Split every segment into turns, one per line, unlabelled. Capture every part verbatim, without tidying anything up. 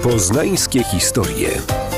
Poznańskie historie.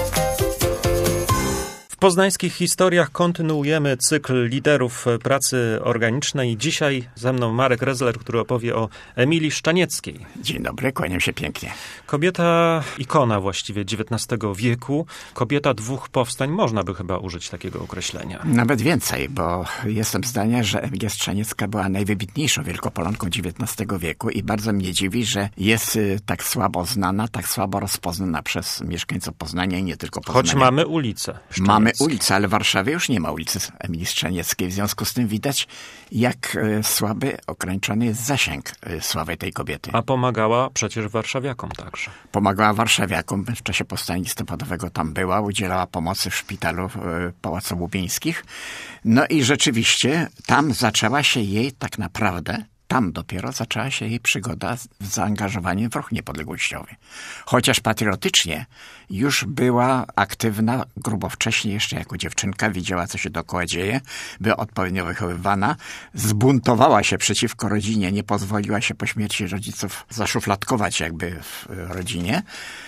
W poznańskich historiach kontynuujemy cykl liderów pracy organicznej. Dzisiaj ze mną Marek Rezler, który opowie o Emilii Szczanieckiej.
Dzień dobry, kłaniam się pięknie.
Kobieta, ikona właściwie dziewiętnastego wieku. Kobieta dwóch powstań, można by chyba użyć takiego określenia.
Nawet więcej, bo jestem zdania, że Emilia Szczaniecka była najwybitniejszą Wielkopolanką dziewiętnastego wieku i bardzo mnie dziwi, że jest tak słabo znana, tak słabo rozpoznana przez mieszkańców Poznania i nie tylko Poznania.
Choć mamy ulicę
Mamy ulicę, ale w Warszawie już nie ma ulicy Emilii Szczanieckiej. W związku z tym widać, jak słaby, ograniczony jest zasięg sławy tej kobiety.
A pomagała przecież warszawiakom także.
Pomagała warszawiakom. W czasie powstania listopadowego tam była, udzielała pomocy w szpitalu Pałacu Łubieńskich. No i rzeczywiście tam zaczęła się jej tak naprawdę Tam dopiero zaczęła się jej przygoda z zaangażowaniem w ruch niepodległościowy. Chociaż patriotycznie już była aktywna grubo wcześniej, jeszcze jako dziewczynka, widziała, co się dookoła dzieje, była odpowiednio wychowywana, zbuntowała się przeciwko rodzinie, nie pozwoliła się po śmierci rodziców zaszufladkować jakby w rodzinie.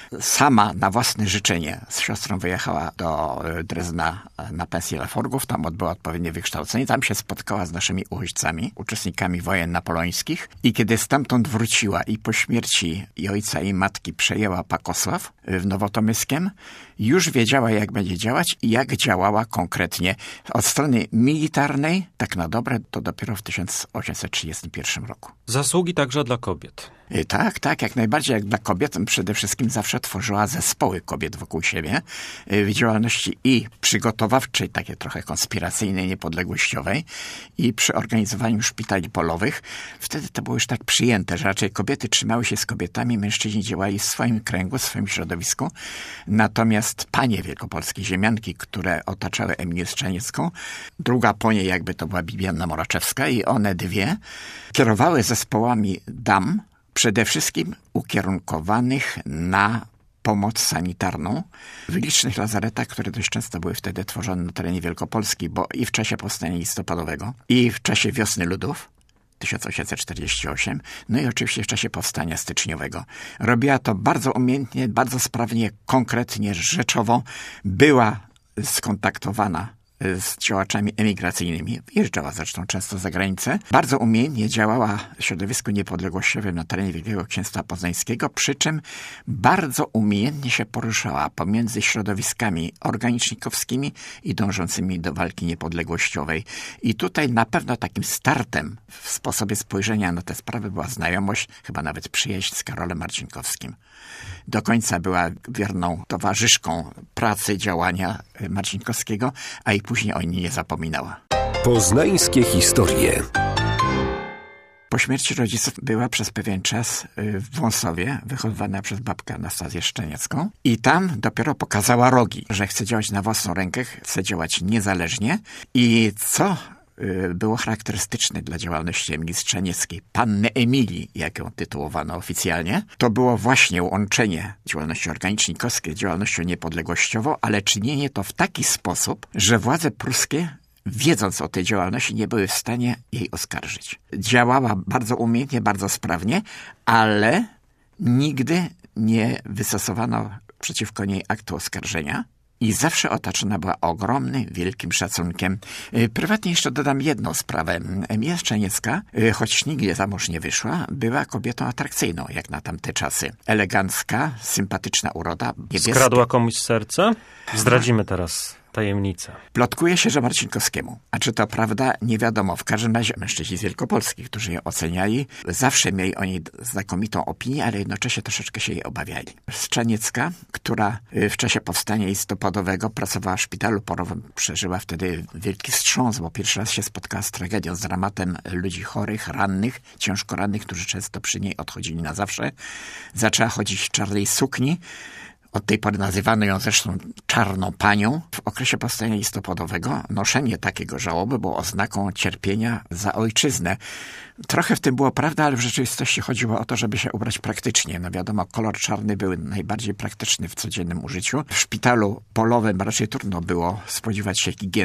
Sama na własne życzenie z siostrą wyjechała do Drezna na pensję Laforgów, tam odbyła odpowiednie wykształcenie, tam się spotkała z naszymi uchodźcami, uczestnikami wojen napoleońskich i kiedy stamtąd wróciła i po śmierci i ojca i matki przejęła Pakosław w Nowotomyskiem, już wiedziała, jak będzie działać i jak działała konkretnie. Od strony militarnej, tak na dobre, to dopiero w tysiąc osiemset trzydziestym pierwszym roku.
Zasługi także dla kobiet.
Tak, tak, jak najbardziej jak dla kobiet. Przede wszystkim zawsze tworzyła zespoły kobiet wokół siebie w działalności i przygotowawczej, takiej trochę konspiracyjnej, niepodległościowej i przy organizowaniu szpitali polowych. Wtedy to było już tak przyjęte, że raczej kobiety trzymały się z kobietami, mężczyźni działali w swoim kręgu, w swoim środowisku. Natomiast panie wielkopolskie, ziemianki, które otaczały Emilię Szczaniecką, druga po niej jakby to była Bibiana Moraczewska i one dwie kierowały zespołami dam, przede wszystkim ukierunkowanych na pomoc sanitarną w licznych lazaretach, które dość często były wtedy tworzone na terenie Wielkopolski, bo i w czasie powstania listopadowego, i w czasie Wiosny Ludów tysiąc osiemset czterdziestego ósmego, no i oczywiście w czasie powstania styczniowego. Robiła to bardzo umiejętnie, bardzo sprawnie, konkretnie, rzeczowo. Była skontaktowana z działaczami emigracyjnymi. Jeżdżała zresztą często za granicę. Bardzo umiejętnie działała w środowisku niepodległościowym na terenie Wielkiego Księstwa Poznańskiego, przy czym bardzo umiejętnie się poruszała pomiędzy środowiskami organicznikowskimi i dążącymi do walki niepodległościowej. I tutaj na pewno takim startem w sposobie spojrzenia na te sprawy była znajomość, chyba nawet przyjaźń z Karolem Marcinkowskim. Do końca była wierną towarzyszką pracy, działania Marcinkowskiego, a i później o niej nie zapominała.
Poznańskie historie.
Po śmierci rodziców była przez pewien czas w Wąsowie, wychowywana przez babkę Anastazję Szczaniecką i tam dopiero pokazała rogi, że chce działać na własną rękę, chce działać niezależnie i co było charakterystyczne dla działalności Emilii Szczanieckiej, Panny Emilii, jak ją tytułowano oficjalnie, to było właśnie łączenie działalności organicznikowskiej z działalnością niepodległościową, ale czynienie to w taki sposób, że władze pruskie, wiedząc o tej działalności, nie były w stanie jej oskarżyć. Działała bardzo umiejętnie, bardzo sprawnie, ale nigdy nie wystosowano przeciwko niej aktu oskarżenia. I zawsze otaczona była ogromnym, wielkim szacunkiem. Prywatnie jeszcze dodam jedną sprawę. Emilia Szczaniecka, choć nigdzie za mąż nie wyszła, była kobietą atrakcyjną, jak na tamte czasy. Elegancka, sympatyczna uroda. Niebieska.
Skradła komuś serce? Zdradzimy teraz tajemnicę.
Plotkuje się, że Marcinkowskiemu. A czy to prawda? Nie wiadomo. W każdym razie mężczyźni z Wielkopolski, którzy ją oceniali, zawsze mieli o niej znakomitą opinię, ale jednocześnie troszeczkę się jej obawiali. Szczaniecka, która w czasie powstania listopadowego pracowała w szpitalu porowym, przeżyła wtedy wielki wstrząs, bo pierwszy raz się spotkała z tragedią, z dramatem ludzi chorych, rannych, ciężko rannych, którzy często przy niej odchodzili na zawsze. Zaczęła chodzić w czarnej sukni. Od tej pory nazywano ją zresztą czarną panią. W okresie powstania listopadowego noszenie takiego żałoby było oznaką cierpienia za ojczyznę. Trochę w tym było prawda, ale w rzeczywistości chodziło o to, żeby się ubrać praktycznie. No wiadomo, kolor czarny był najbardziej praktyczny w codziennym użyciu. W szpitalu polowym raczej trudno było spodziewać się higieny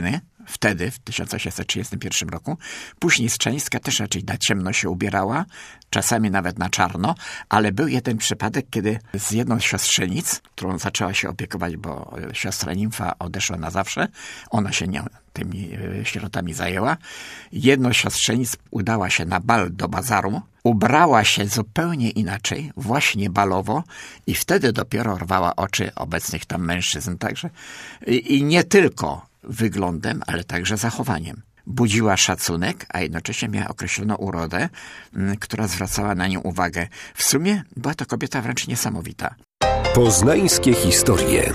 wtedy, w tysiąc osiemset trzydziestym pierwszym roku. Później Strzenicka też raczej na ciemno się ubierała, czasami nawet na czarno, ale był jeden przypadek, kiedy z jedną z siostrzenic, którą zaczęła się opiekować, bo siostra Nimfa odeszła na zawsze, ona się nie tymi sierotami zajęła. Jedną z siostrzenic udała się na bal do bazaru, ubrała się zupełnie inaczej, właśnie balowo, i wtedy dopiero rwała oczy obecnych tam mężczyzn. Także i, i nie tylko wyglądem, ale także zachowaniem. Budziła szacunek, a jednocześnie miała określoną urodę, m, która zwracała na nią uwagę. W sumie była to kobieta wręcz niesamowita.
Poznańskie historie.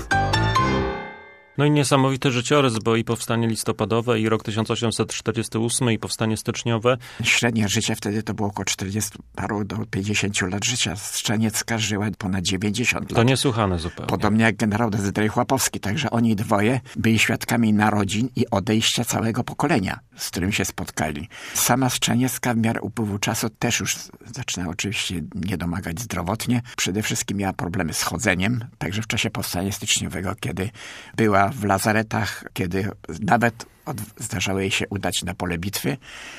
No i niesamowity życiorys, bo i powstanie listopadowe, i rok tysiąc osiemset czterdziesty ósmy, i powstanie styczniowe.
Średnie życie wtedy to było około czterdziestu paru do pięćdziesięciu lat życia. Strzeniecka żyła ponad dziewięćdziesiąt lat.
To niesłychane zupełnie.
Podobnie jak generał Dezydery Chłapowski. Także oni dwoje byli świadkami narodzin i odejścia całego pokolenia, z którym się spotkali. Sama Strzeniecka w miarę upływu czasu też już zaczyna oczywiście nie domagać zdrowotnie. Przede wszystkim miała problemy z chodzeniem. Także w czasie powstania styczniowego, kiedy była w lazaretach, kiedy nawet od, zdarzało jej się udać na pole bitwy,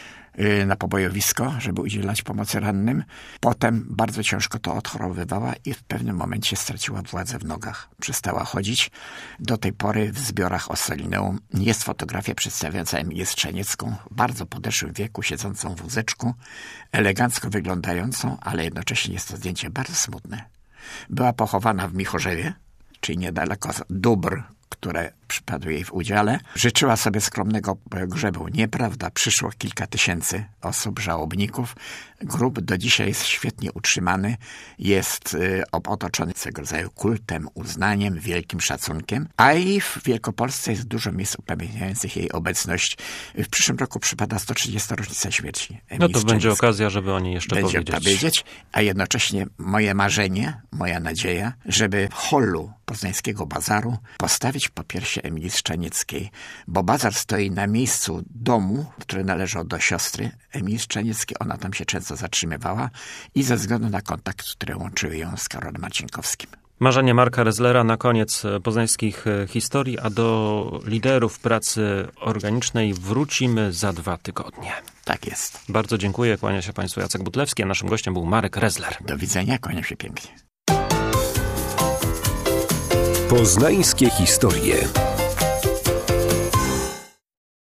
yy, na pobojowisko, żeby udzielać pomocy rannym. Potem bardzo ciężko to odchorowywała i w pewnym momencie straciła władzę w nogach. Przestała chodzić. Do tej pory w zbiorach Ossolineum jest fotografia przedstawiająca Emilię Strzeniecką, w bardzo podeszłym wieku, siedzącą w wózeczku, elegancko wyglądającą, ale jednocześnie jest to zdjęcie bardzo smutne. Była pochowana w Michorzewie, czyli niedaleko dóbr, które przypadły jej w udziale. Życzyła sobie skromnego grzebu. Nieprawda, przyszło kilka tysięcy osób, żałobników. Grób do dzisiaj jest świetnie utrzymany. Jest y, otoczony swego rodzaju kultem, uznaniem, wielkim szacunkiem. A i w Wielkopolsce jest dużo miejsc upamiętniających jej obecność. W przyszłym roku przypada sto trzydziesta rocznica śmierci Emilii
No to będzie
Strzenieckiej.
okazja, żeby o niej jeszcze
będzie
powiedzieć.
powiedzieć. A jednocześnie moje marzenie, moja nadzieja, żeby w hollu Poznańskiego Bazaru postawić popiersie Emilii Strzenieckiej, bo bazar stoi na miejscu domu, który należał do siostry Emilii Strzenieckiej. Ona tam się często zatrzymywała i ze względu na kontakt, który łączyły ją z Karolem Marcinkowskim.
Marzenie Marka Reslera na koniec poznańskich historii, a do liderów pracy organicznej wrócimy za dwa tygodnie.
Tak jest.
Bardzo dziękuję, kłania się Państwu Jacek Butlewski, a naszym gościem był Marek Resler.
Do widzenia, kłaniam się pięknie.
Poznańskie historie.